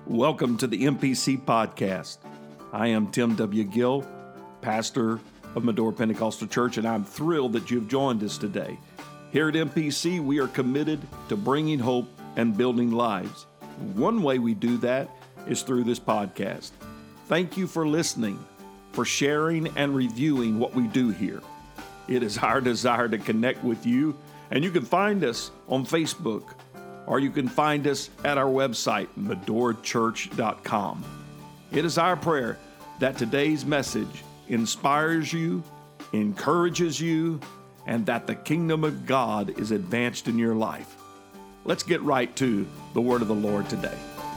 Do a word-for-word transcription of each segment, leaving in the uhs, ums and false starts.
Welcome to the M P C Podcast. I am Tim W. Gill, pastor of Medora Pentecostal Church, and I'm thrilled that you've joined us today. Here at M P C, we are committed to bringing hope and building lives. One way we do that is through this podcast. Thank you for listening, for sharing and reviewing what we do here. It is our desire to connect with you, and you can find us on Facebook, or you can find us at our website, medora church dot com. It is our prayer that today's message inspires you, encourages you, and that the kingdom of God is advanced in your life. Let's get right to the word of the Lord today.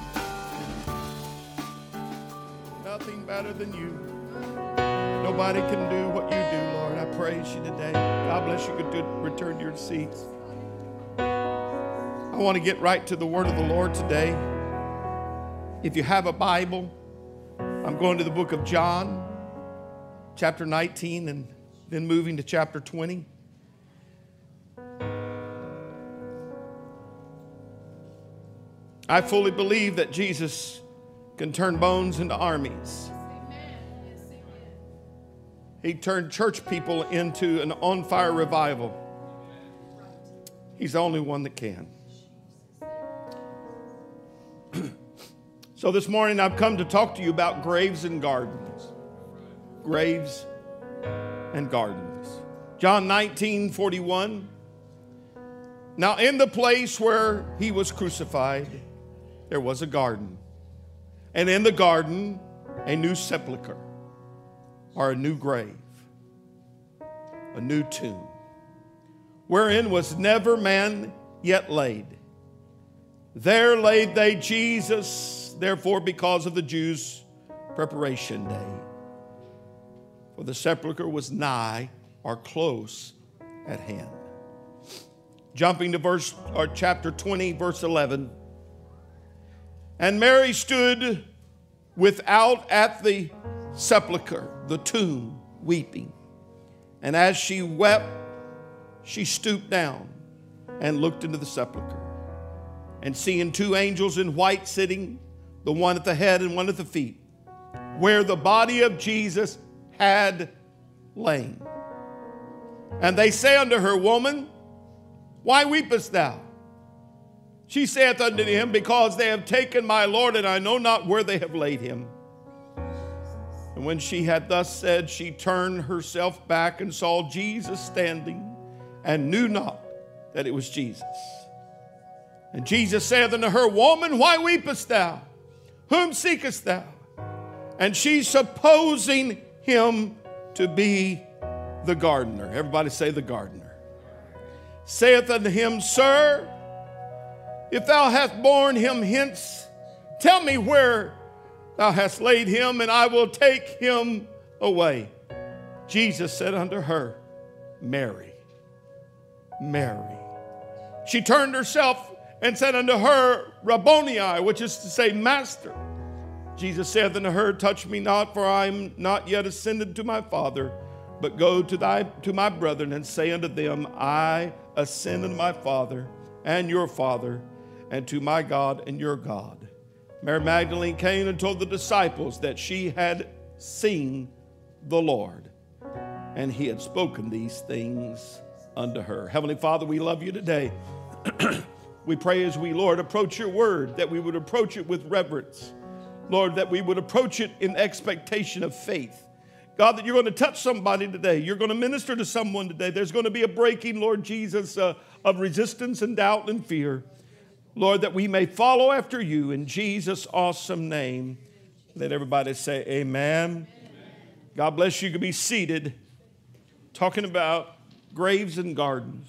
Nothing better than you. Nobody can do what you do, Lord. I praise you today. God bless you. Good to return to your seats. I want to get right to the word of the Lord today. If you have a Bible, I'm going to the book of John, chapter nineteen, and then moving to chapter twenty. I fully believe that Jesus can turn bones into armies. He turned church people into an on-fire revival. He's the only one that can. So this morning I've come to talk to you about graves and gardens. Graves and gardens. John nineteen forty-one. Now in the place where he was crucified, there was a garden. And in the garden, a new sepulchre, or a new grave, a new tomb, wherein was never man yet laid. There laid they Jesus, therefore because of the Jews' preparation day. For the sepulchre was nigh, or close at hand. Jumping to verse or chapter twenty, verse eleven. And Mary stood without at the sepulchre, the tomb, weeping. And as she wept, she stooped down and looked into the sepulchre. And seeing two angels in white sitting, the one at the head and one at the feet, where the body of Jesus had lain. And they say unto her, Woman, why weepest thou? She saith unto him, Because they have taken my Lord, and I know not where they have laid him. And when she had thus said, she turned herself back and saw Jesus standing, and knew not that it was Jesus. And Jesus saith unto her, Woman, why weepest thou? Whom seekest thou? And she, supposing him to be the gardener. Everybody say the gardener. Saith unto him, Sir, if thou hast borne him hence, tell me where thou hast laid him, and I will take him away. Jesus said unto her, Mary, Mary. She turned herself and said unto her, Rabboni, which is to say, Master. Jesus said unto her, Touch me not, for I am not yet ascended to my Father, but go to thy to my brethren and say unto them, I ascend unto my Father and your Father, and to my God and your God. Mary Magdalene came and told the disciples that she had seen the Lord, and he had spoken these things unto her. Heavenly Father, we love you today. We pray as we, Lord, approach your word, that we would approach it with reverence. Lord, that we would approach it in expectation of faith. God, that you're going to touch somebody today. You're going to minister to someone today. There's going to be a breaking, Lord Jesus, uh, of resistance and doubt and fear. Lord, that we may follow after you in Jesus' awesome name. Let everybody say amen. Amen. God bless you. You can be seated. Talking about graves and gardens.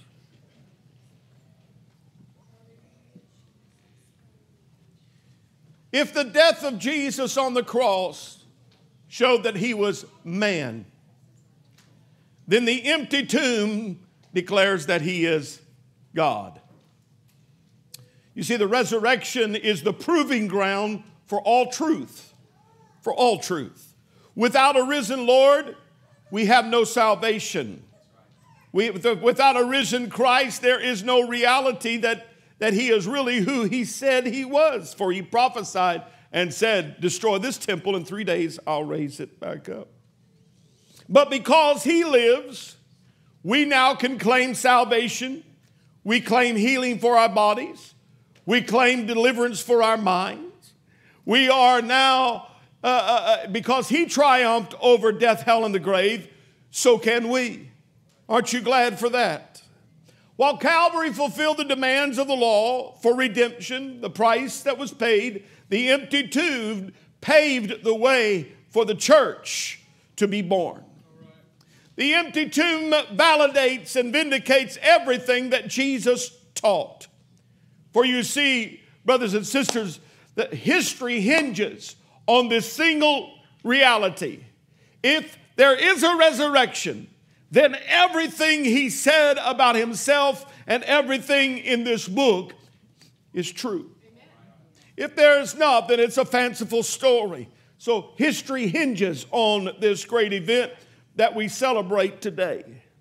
If the death of Jesus on the cross showed that he was man, then the empty tomb declares that he is God. You see, the resurrection is the proving ground for all truth, for all truth. Without a risen Lord, we have no salvation. We, without a risen Christ, there is no reality that that he is really who he said he was. For he prophesied and said, destroy this temple, in three days I'll raise it back up. But because he lives, we now can claim salvation. We claim healing for our bodies. We claim deliverance for our minds. We are now, uh, uh, because he triumphed over death, hell, and the grave, so can we. Aren't you glad for that? While Calvary fulfilled the demands of the law for redemption, the price that was paid, the empty tomb paved the way for the church to be born. The empty tomb validates and vindicates everything that Jesus taught. For you see, brothers and sisters, that history hinges on this single reality. If there is a resurrection, then everything he said about himself and everything in this book is true. If there is not, then it's a fanciful story. So history hinges on this great event that we celebrate today.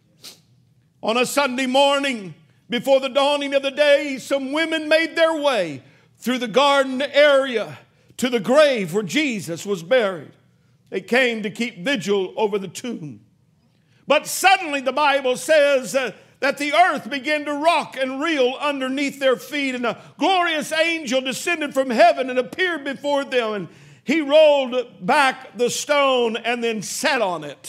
On a Sunday morning, before the dawning of the day, some women made their way through the garden area to the grave where Jesus was buried. They came to keep vigil over the tomb. But suddenly the Bible says uh, that the earth began to rock and reel underneath their feet, and a glorious angel descended from heaven and appeared before them, and he rolled back the stone and then sat on it.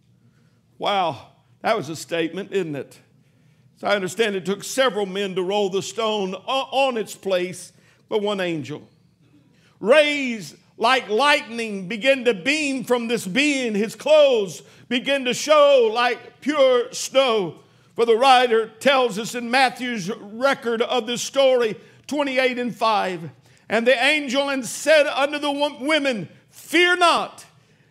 Wow, that was a statement, isn't it? So I understand it took several men to roll the stone on its place, but one angel. Rays like lightning began to beam from this being. His clothes began to show like pure snow. For the writer tells us in Matthew's record of this story, twenty-eight and five, and the angel and said unto the women, fear not,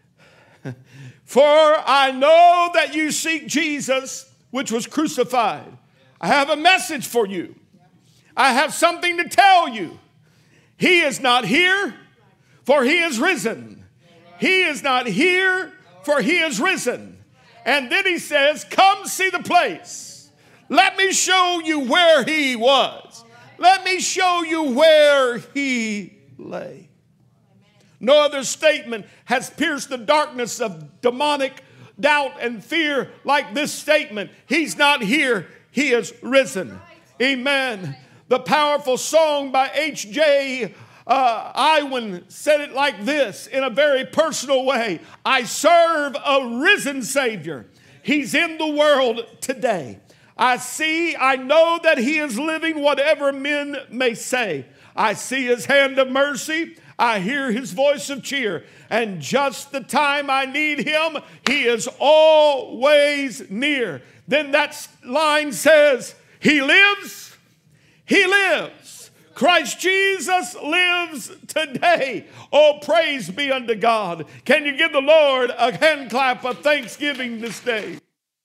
for I know that you seek Jesus, which was crucified. I have a message for you. I have something to tell you. He is not here, for he is risen. He is not here, for he is risen. And then he says, come see the place. Let me show you where he was. Let me show you where he lay. No other statement has pierced the darkness of demonic doubt and fear like this statement. He's not here, he is risen. Amen. The powerful song by H J Uh, Iwan said it like this in a very personal way. I serve a risen Savior. He's in the world today. I see, I know that he is living, whatever men may say. I see his hand of mercy. I hear his voice of cheer. And just the time I need him, he is always near. Then that line says, he lives, he lives. Christ Jesus lives today. Oh, praise be unto God. Can you give the Lord a hand clap of thanksgiving this day?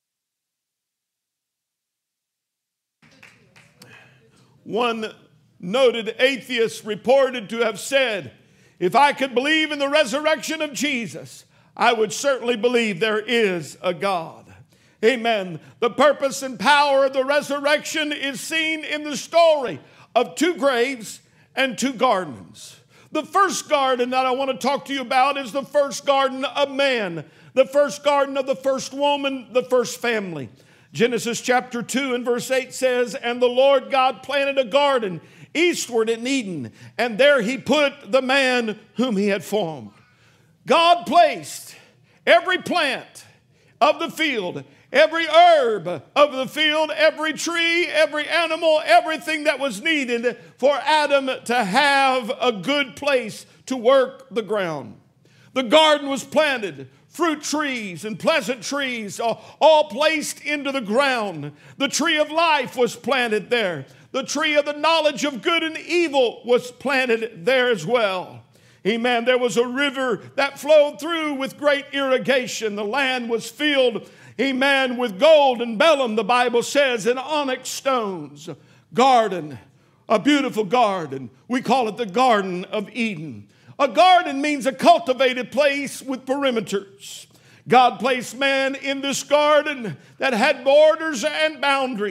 One noted atheist reported to have said, if I could believe in the resurrection of Jesus, I would certainly believe there is a God. Amen. The purpose and power of the resurrection is seen in the story of two graves and two gardens. The first garden that I want to talk to you about is the first garden of man, the first garden of the first woman, the first family. Genesis chapter two and verse eight says, and the Lord God planted a garden eastward in Eden, and there he put the man whom he had formed. God placed every plant of the field, every herb of the field, every tree, every animal, everything that was needed for Adam to have a good place to work the ground. The garden was planted, fruit trees and pleasant trees all, all placed into the ground. The tree of life was planted there. The tree of the knowledge of good and evil was planted there as well. Amen. There was a river that flowed through with great irrigation. The land was filled, amen, with gold and bellum, the Bible says, and onyx stones. Garden, a beautiful garden. We call it the Garden of Eden. A garden means a cultivated place with perimeters. God placed man in this garden that had borders and boundaries.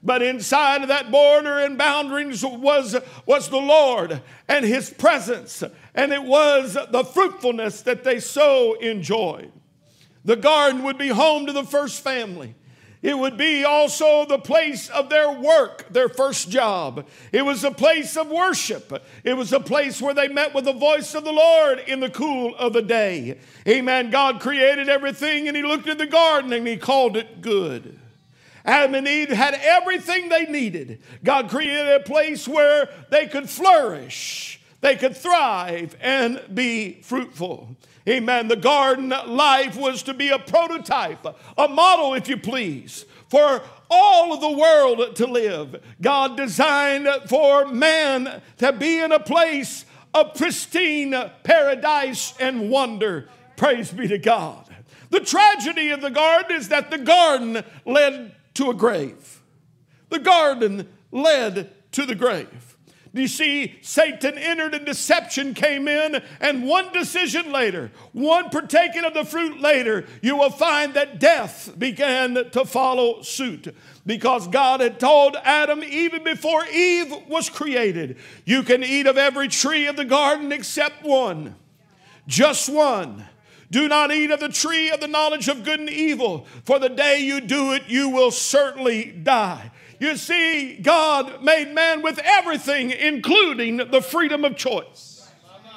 But inside of that border and boundaries was, was the Lord and his presence. And it was the fruitfulness that they so enjoyed. The garden would be home to the first family. It would be also the place of their work, their first job. It was a place of worship. It was a place where they met with the voice of the Lord in the cool of the day. Amen. God created everything and he looked at the garden and he called it good. Adam and Eve had everything they needed. God created a place where they could flourish, they could thrive and be fruitful. Amen. The garden life was to be a prototype, a model, if you please, for all of the world to live. God designed for man to be in a place of pristine paradise and wonder. Praise be to God. The tragedy of the garden is that the garden led to a grave. The garden led to the grave. You see, Satan entered and deception came in, and one decision later, one partaking of the fruit later, you will find that death began to follow suit. Because God had told Adam even before Eve was created, you can eat of every tree of the garden except one. Just one. Do not eat of the tree of the knowledge of good and evil, for the day you do it, you will certainly die. You see, God made man with everything, including the freedom of choice.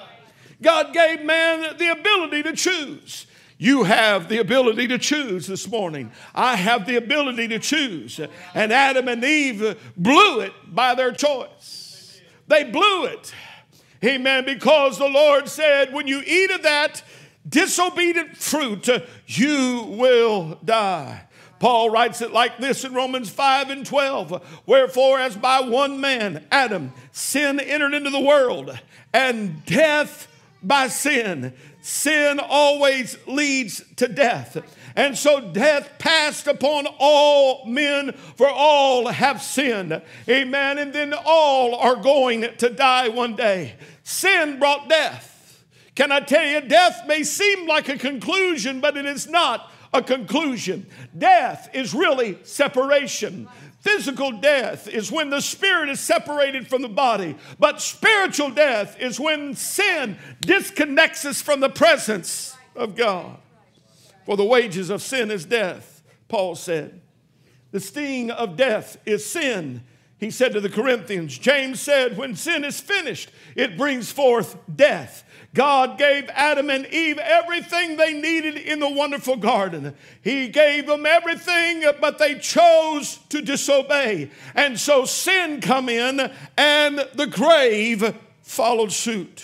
God gave man the ability to choose. You have the ability to choose this morning. I have the ability to choose. And Adam and Eve blew it by their choice. They blew it. Amen. Because the Lord said, when you eat of that disobedient fruit, you will die. Paul writes it like this in Romans five and twelve. Wherefore, as by one man, Adam, sin entered into the world, and death by sin. Sin always leads to death. And so death passed upon all men, for all have sinned. Amen. And then all are going to die one day. Sin brought death. Can I tell you, death may seem like a conclusion, but it is not a conclusion. Death is really separation. Physical death is when the spirit is separated from the body. But spiritual death is when sin disconnects us from the presence of God. For the wages of sin is death, Paul said. The sting of death is sin, he said to the Corinthians. James said, when sin is finished, it brings forth death. God gave Adam and Eve everything they needed in the wonderful garden. He gave them everything, but they chose to disobey. And so sin come in and the grave followed suit.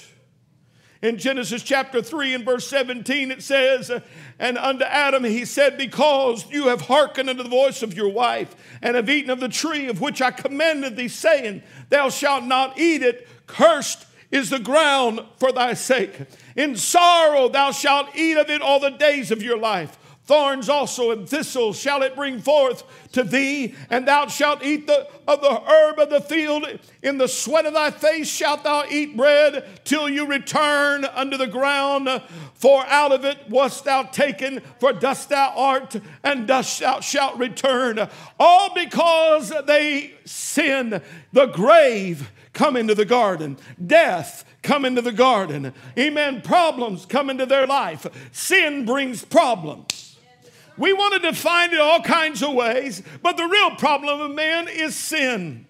In Genesis chapter three and verse seventeen, it says, and unto Adam he said, because you have hearkened unto the voice of your wife, and have eaten of the tree of which I commanded thee, saying, thou shalt not eat it, cursed is the ground for thy sake. In sorrow thou shalt eat of it all the days of your life. Thorns also and thistles shall it bring forth to thee, and thou shalt eat the, of the herb of the field. In the sweat of thy face shalt thou eat bread till you return unto the ground. For out of it wast thou taken, for dust thou art, and dust thou shalt return. All because they sinned. The grave come into the garden. Death come into the garden. Amen. Problems come into their life. Sin brings problems. We want to define it all kinds of ways, but the real problem of man is sin.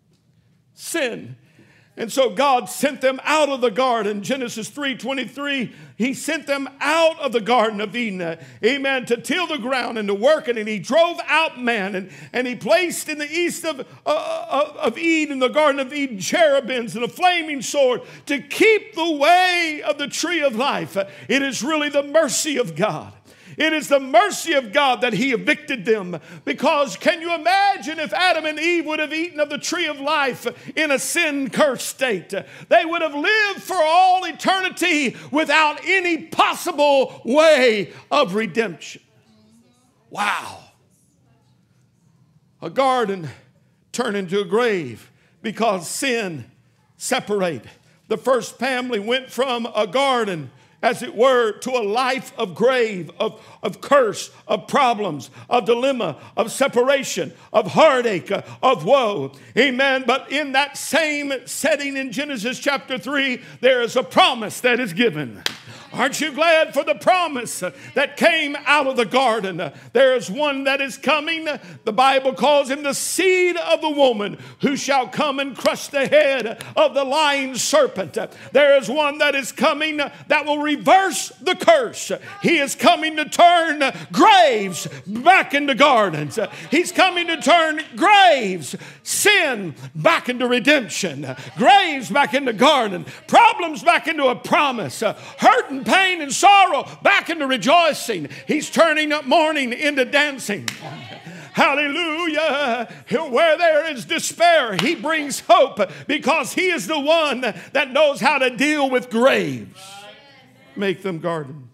Sin. And so God sent them out of the garden. Genesis three twenty-three, he sent them out of the Garden of Eden, amen, to till the ground and to work it. And he drove out man, and, and he placed in the east of, uh, of, of Eden, the Garden of Eden, cherubims and a flaming sword to keep the way of the tree of life. It is really the mercy of God. It is the mercy of God that he evicted them. Because can you imagine if Adam and Eve would have eaten of the tree of life in a sin-cursed state? They would have lived for all eternity without any possible way of redemption. Wow. A garden turned into a grave because sin separated. The first family went from a garden as it were, to a life of grave, of, of curse, of problems, of dilemma, of separation, of heartache, uh, of woe. Amen. But in that same setting in Genesis chapter three, there is a promise that is given. Aren't you glad for the promise that came out of the garden? There is one that is coming. The Bible calls him the seed of the woman who shall come and crush the head of the lying serpent. There is one that is coming that will reverse the curse. He is coming to turn graves back into gardens. He's coming to turn graves, sin, back into redemption. Graves back into garden. Problems back into a promise. Hurt and pain and sorrow back into rejoicing. He's turning mourning into dancing. Hallelujah. Where there is despair, he brings hope because he is the one that knows how to deal with graves. Make them gardens.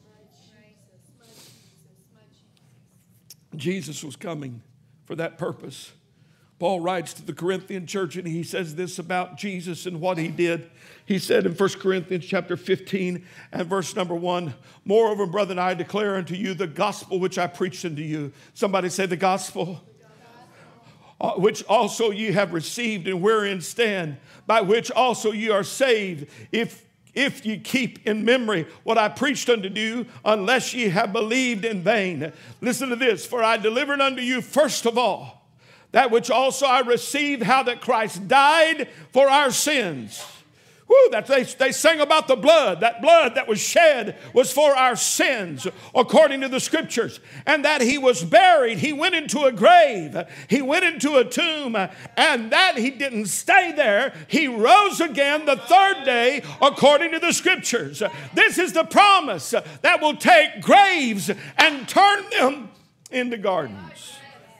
Jesus was coming for that purpose. Paul writes to the Corinthian church and he says this about Jesus and what he did. He said in First Corinthians chapter fifteen and verse number one, moreover, brethren, I declare unto you the gospel which I preached unto you. Somebody say the gospel. Uh, which also ye have received and wherein stand, by which also ye are saved, if If ye keep in memory what I preached unto you, unless ye have believed in vain. Listen to this. For I delivered unto you first of all that which also I received, how that Christ died for our sins. Woo, that they, they sang about the blood. That blood that was shed was for our sins, according to the scriptures. And that he was buried. He went into a grave. He went into a tomb. And that he didn't stay there. He rose again the third day, according to the scriptures. This is the promise that will take graves and turn them into gardens.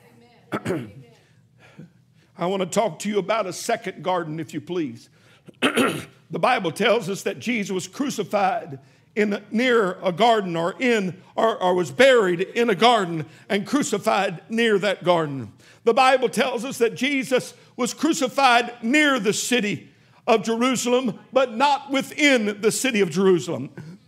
I want to talk to you about a second garden, if you please. The Bible tells us that Jesus was crucified in near a garden, or in or, or was buried in a garden and crucified near that garden. The Bible tells us that Jesus was crucified near the city of Jerusalem, but not within the city of Jerusalem.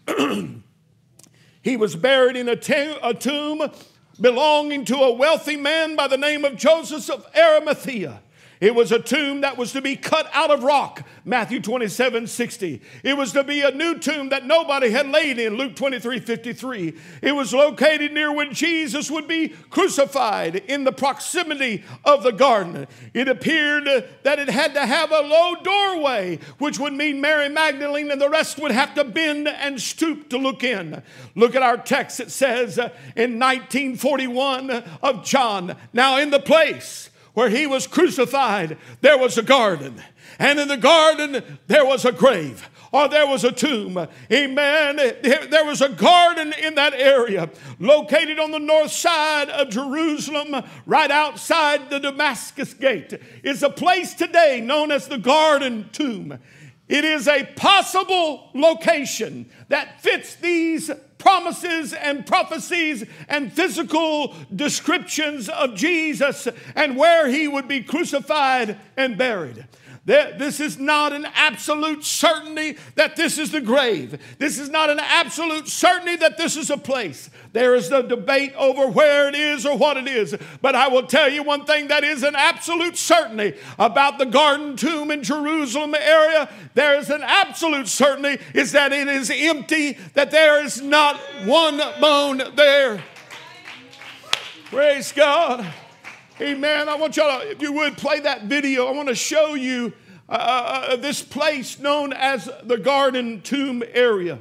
He was buried in a, t- a tomb belonging to a wealthy man by the name of Joseph of Arimathea. It was a tomb that was to be cut out of rock, Matthew twenty-seven sixty. It was to be a new tomb that nobody had laid in, Luke twenty-three fifty-three. It was located near when Jesus would be crucified, in the proximity of the garden. It appeared that it had to have a low doorway, which would mean Mary Magdalene and the rest would have to bend and stoop to look in. Look at our text. It says in nineteen forty-one of John, now in the place where he was crucified, there was a garden. And in the garden, there was a grave, or there was a tomb. Amen. There was a garden in that area, located on the north side of Jerusalem, right outside the Damascus Gate. It's a place today known as the Garden Tomb. It is a possible location that fits these promises and prophecies and physical descriptions of Jesus and where he would be crucified and buried. This is not an absolute certainty that this is the grave. This is not an absolute certainty that this is a place. There is a debate over where it is or what it is. But I will tell you one thing that is an absolute certainty about the Garden Tomb in Jerusalem area. There is an absolute certainty is that it is empty, that there is not one bone there. Praise God. Amen. I want y'all to, if you would, play that video. I want to show you uh, uh, this place known as the Garden Tomb area.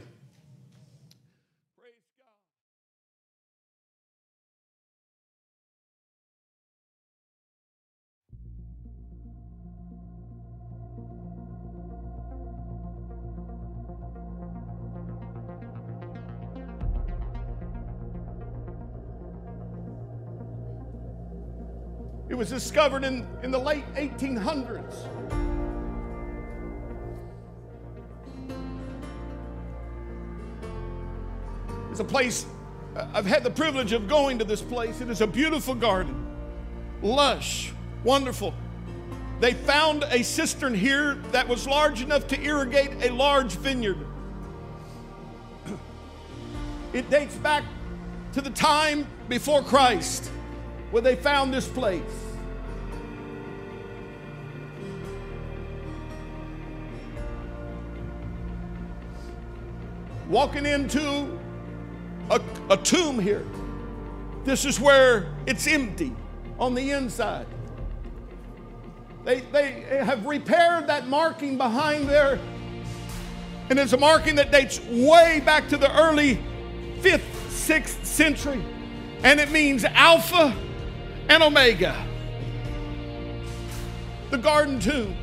It was discovered in, in the late eighteen hundreds. It's a place, I've had the privilege of going to this place. It is a beautiful garden, lush, wonderful. They found a cistern here that was large enough to irrigate a large vineyard. It dates back to the time before Christ where they found this place. Walking into a, a tomb here. This is where it's empty on the inside. They, they have repaired that marking behind there. And it's a marking that dates way back to the early fifth, sixth century. And it means Alpha and Omega. The Garden Tomb.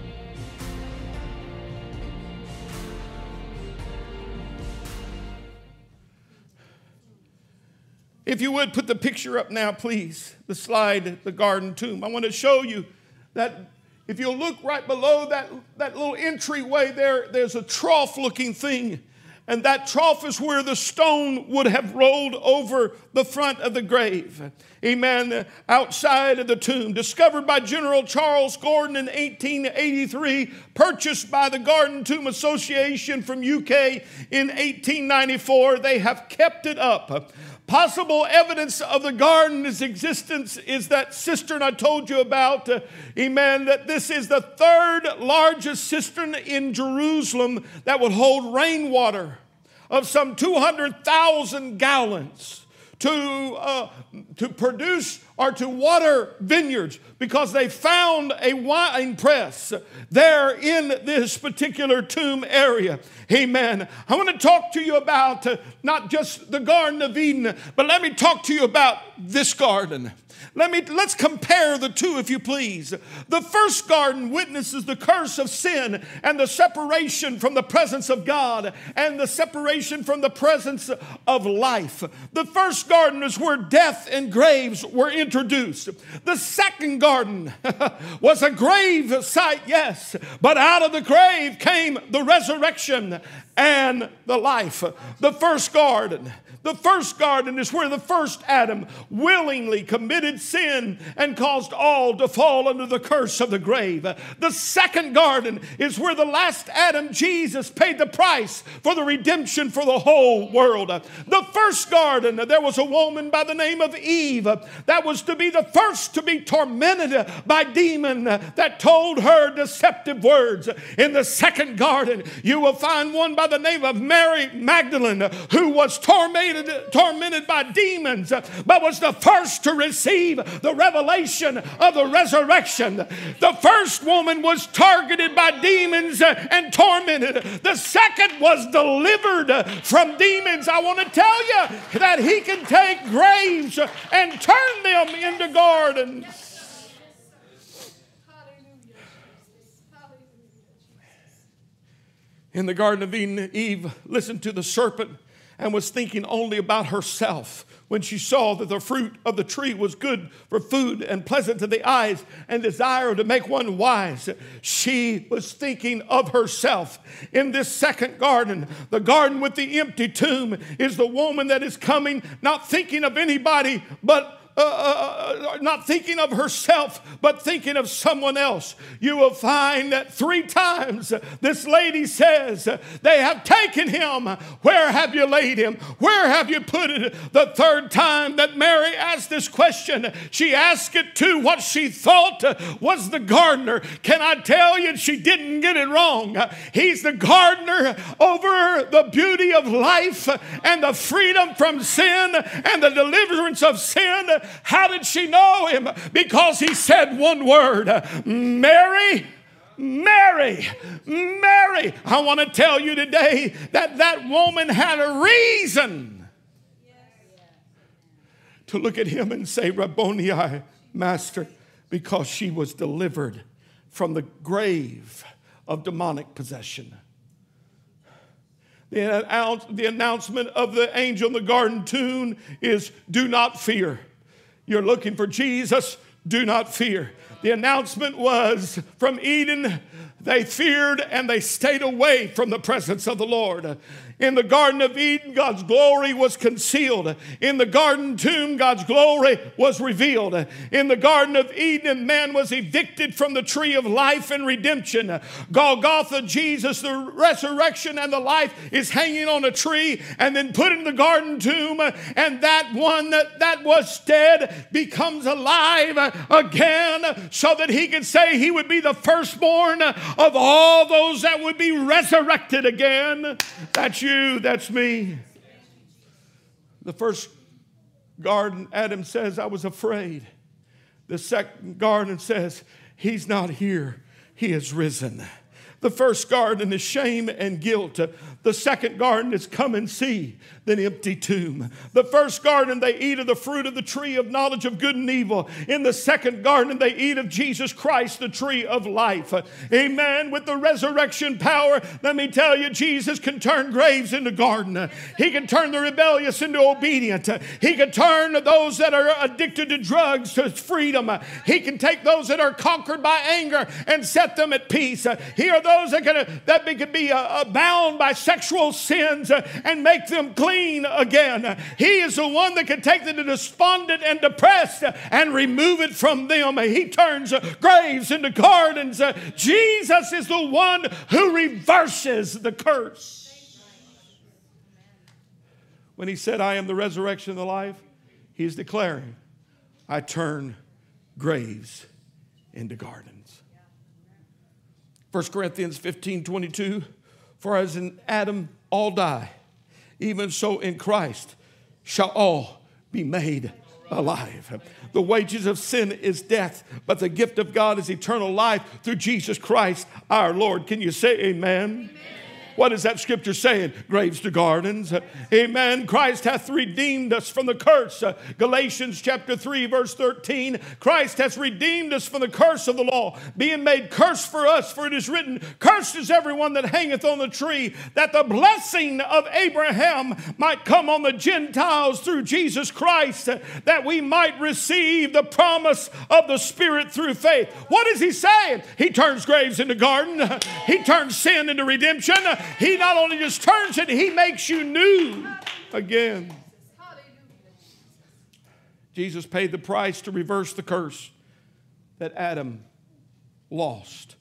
If you would put the picture up now, please. The slide, the Garden Tomb. I want to show you that if you'll look right below that, that little entryway there, there's a trough-looking thing. And that trough is where the stone would have rolled over the front of the grave. Amen. Outside of the tomb. Discovered by General Charles Gordon in eighteen eighty-three. Purchased by the Garden Tomb Association from U K in eighteen ninety-four. They have kept it up. Possible evidence of the garden's existence is that cistern I told you about. Uh, amen. That this is the third largest cistern in Jerusalem that would hold rainwater of some two hundred thousand gallons to, uh, to produce or to water vineyards, because they found a wine press there in this particular tomb area. Amen. I want to talk to you about uh, not just the Garden of Eden, but let me talk to you about this garden. Let me, let's compare the two, if you please. The first garden witnesses the curse of sin and the separation from the presence of God and the separation from the presence of life. The first garden is where death and graves were introduced. The second garden was a grave site, yes, but out of the grave came the resurrection and the life. The first garden. The first garden is where the first Adam willingly committed sin and caused all to fall under the curse of the grave. The second garden is where the last Adam, Jesus, paid the price for the redemption for the whole world. The first garden, there was a woman by the name of Eve that was to be the first to be tormented by a demon that told her deceptive words. In the second garden, you will find one by the name of Mary Magdalene, who was tormented tormented by demons, but was the first to receive the revelation of the resurrection. The first woman was targeted by demons and tormented. The second was delivered from demons. I want to tell you that he can take graves and turn them into gardens. In the Garden of Eden, Eve listened to the serpent and was thinking only about herself when she saw that the fruit of the tree was good for food and pleasant to the eyes and desire to make one wise. She was thinking of herself. In this second garden, the garden with the empty tomb, is the woman that is coming, not thinking of anybody but Uh, uh, not thinking of herself, but thinking of someone else. You will find that three times this lady says, they have taken him. Where have you laid him? Where have you put it? The third time that Mary asked this question, she asked it to what she thought was the gardener. Can I tell you, she didn't get it wrong. He's the gardener over the beauty of life and the freedom from sin and the deliverance of sin. How did she know him? Because he said one word, Mary, Mary, Mary. I want to tell you today that that woman had a reason to look at him and say, Rabboni, Master, because she was delivered from the grave of demonic possession. The, the announcement of the angel in the garden tomb is, do not fear. You're looking for Jesus, do not fear. The announcement was from Eden, they feared and they stayed away from the presence of the Lord. In the Garden of Eden, God's glory was concealed. In the garden tomb, God's glory was revealed. In the Garden of Eden, man was evicted from the tree of life and redemption. Golgotha, Jesus, the resurrection and the life is hanging on a tree and then put in the garden tomb. And that one that, that was dead becomes alive again so that he could say he would be the firstborn of all those that would be resurrected again. That's you. That's me. The first garden, Adam says, I was afraid. The second garden says, he's not here. He is risen. The first garden is shame and guilt. The second garden is come and see, the empty tomb. The first garden, they eat of the fruit of the tree of knowledge of good and evil. In the second garden, they eat of Jesus Christ, the tree of life. Amen. With the resurrection power, let me tell you, Jesus can turn graves into garden. He can turn the rebellious into obedient. He can turn those that are addicted to drugs to freedom. He can take those that are conquered by anger and set them at peace. Here are those that can, that can be uh, bound by sexual sins uh, and make them clean again. He is the one that can take the despondent and depressed uh, and remove it from them. He turns uh, graves into gardens. Uh, Jesus is the one who reverses the curse. When he said, I am the resurrection and the life, he's declaring, I turn graves into gardens. First Corinthians fifteen twenty-two, for as in Adam all die, even so in Christ shall all be made alive. The wages of sin is death, but the gift of God is eternal life through Jesus Christ our Lord. Can you say amen? Amen. What is that scripture saying? Graves to gardens. Amen. Christ hath redeemed us from the curse. Galatians chapter three verse thirteen. Christ hath redeemed us from the curse of the law, being made curse for us. For it is written, cursed is everyone that hangeth on the tree, that the blessing of Abraham might come on the Gentiles through Jesus Christ, that we might receive the promise of the Spirit through faith. What is he saying? He turns graves into garden. He turns sin into redemption. He not only just turns it, he makes you new again. Jesus paid the price to reverse the curse that Adam lost.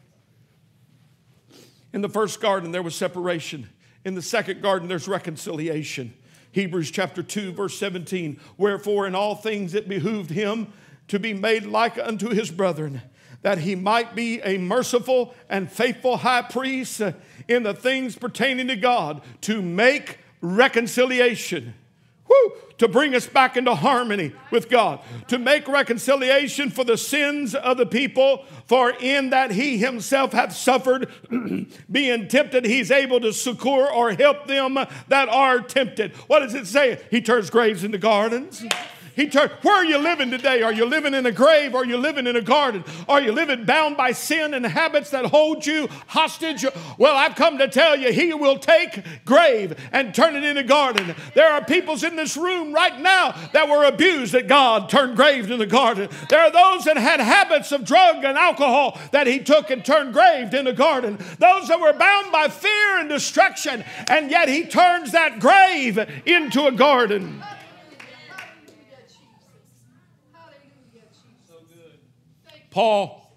In the first garden, there was separation. In the second garden, there's reconciliation. Hebrews chapter two, verse seventeen. Wherefore, in all things it behooved him to be made like unto his brethren, that he might be a merciful and faithful high priest in the things pertaining to God, to make reconciliation. Woo! To bring us back into harmony with God, to make reconciliation for the sins of the people, for in that he himself hath suffered, being tempted, he's able to succor or help them that are tempted. What does it say? He turns graves into gardens. He turned, where are you living today? Are you living in a grave? Or are you living in a garden? Are you living bound by sin and habits that hold you hostage? Well, I've come to tell you, he will take grave and turn it into garden. There are peoples in this room right now that were abused that God turned graves into garden. There are those that had habits of drug and alcohol that he took and turned grave into garden. Those that were bound by fear and destruction, and yet he turns that grave into a garden. Paul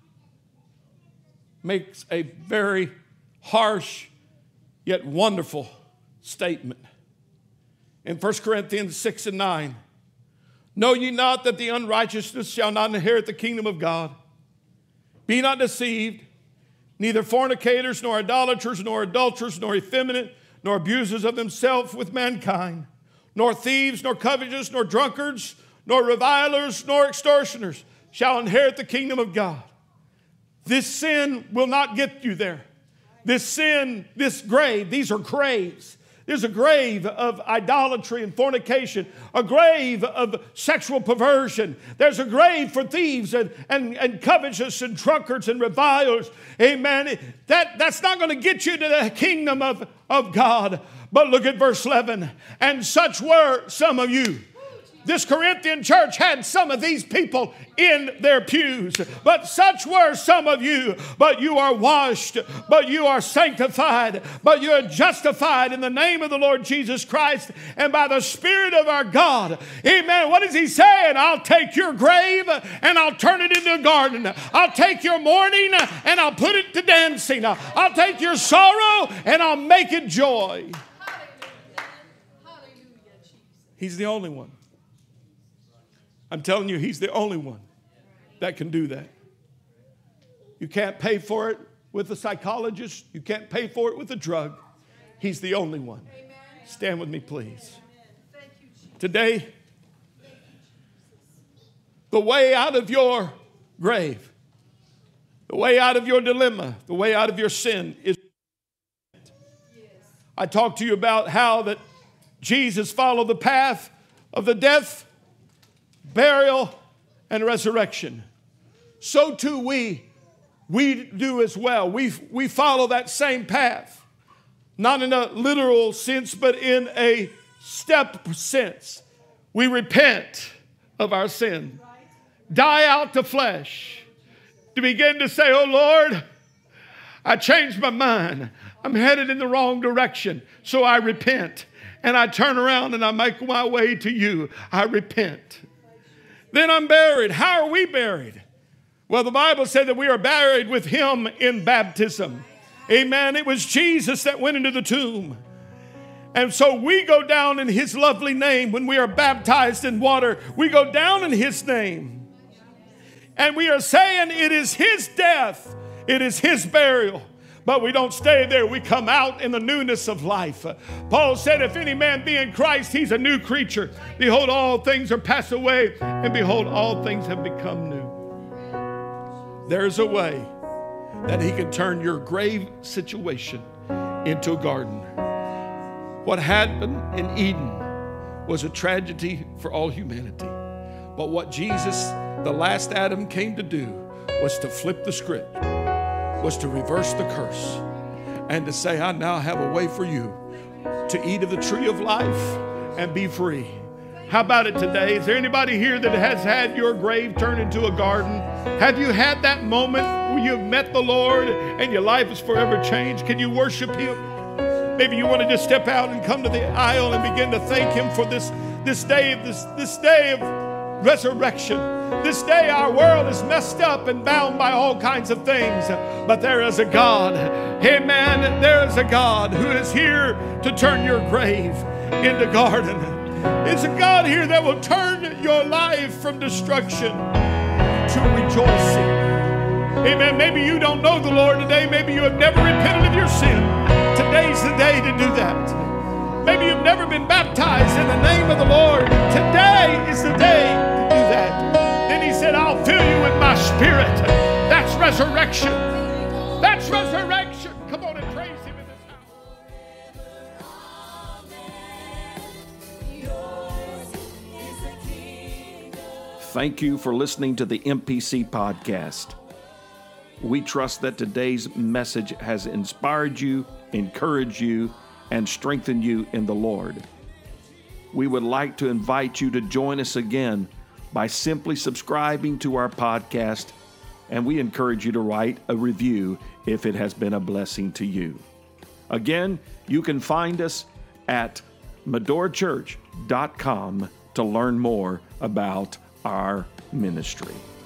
makes a very harsh yet wonderful statement in First Corinthians six and nine. Know ye not that the unrighteousness shall not inherit the kingdom of God? Be not deceived, neither fornicators, nor idolaters, nor adulterers, nor effeminate, nor abusers of themselves with mankind, nor thieves, nor covetous, nor drunkards, nor revilers, nor extortioners shall inherit the kingdom of God. This sin will not get you there. This sin, this grave, these are graves. There's a grave of idolatry and fornication, a grave of sexual perversion. There's a grave for thieves and, and, and covetous and drunkards and revilers. Amen. That, that's not going to get you to the kingdom of, of God. But look at verse eleven. And such were some of you. This Corinthian church had some of these people in their pews. But such were some of you. But you are washed. But you are sanctified. But you are justified in the name of the Lord Jesus Christ and by the Spirit of our God. Amen. What is he saying? I'll take your grave and I'll turn it into a garden. I'll take your mourning and I'll put it to dancing. I'll take your sorrow and I'll make it joy. He's the only one. I'm telling you, he's the only one that can do that. You can't pay for it with a psychologist. You can't pay for it with a drug. He's the only one. Stand with me, please. Today, the way out of your grave, the way out of your dilemma, the way out of your sin is. I talked to you about how that Jesus followed the path of the death, burial, and resurrection. So too we, we do as well. We, we follow that same path. Not in a literal sense, but in a step sense. We repent of our sin. Die out to flesh. To begin to say, oh Lord, I changed my mind. I'm headed in the wrong direction. So I repent. And I turn around and I make my way to you. I repent. Then I'm buried. How are we buried? Well, the Bible said that we are buried with him in baptism. Amen. It was Jesus that went into the tomb. And so we go down in his lovely name. When we are baptized in water, we go down in his name. And we are saying it is his death. It is his burial. But we don't stay there. We come out in the newness of life. Paul said, if any man be in Christ, he's a new creature. Behold, all things are passed away. And behold, all things have become new. There's a way that he can turn your grave situation into a garden. What happened in Eden was a tragedy for all humanity. But what Jesus, the last Adam, came to do was to flip the script. Was to reverse the curse and to say, I now have a way for you to eat of the tree of life and be free. How about it today? Is there anybody here that has had your grave turned into a garden? Have you had that moment where you've met the Lord and your life is forever changed? Can you worship him? Maybe you want to just step out and come to the aisle and begin to thank him for this, this day of this, this day of resurrection. This day our world is messed up and bound by all kinds of things. But there is a God, amen, there is a God who is here to turn your grave into garden. It's a God here that will turn your life from destruction to rejoicing. Amen. Maybe you don't know the Lord today. Maybe you have never repented of your sin. Today's the day to do that. Maybe you've never been baptized in the name of the Lord. Today is the day to do that. Then he said, I'll fill you with my spirit. That's resurrection. That's resurrection. Come on and praise him in this house. Thank you for listening to the M P C podcast. We trust that today's message has inspired you, encouraged you, and strengthened you in the Lord. We would like to invite you to join us again by simply subscribing to our podcast, and we encourage you to write a review if it has been a blessing to you. Again, you can find us at medora church dot com to learn more about our ministry.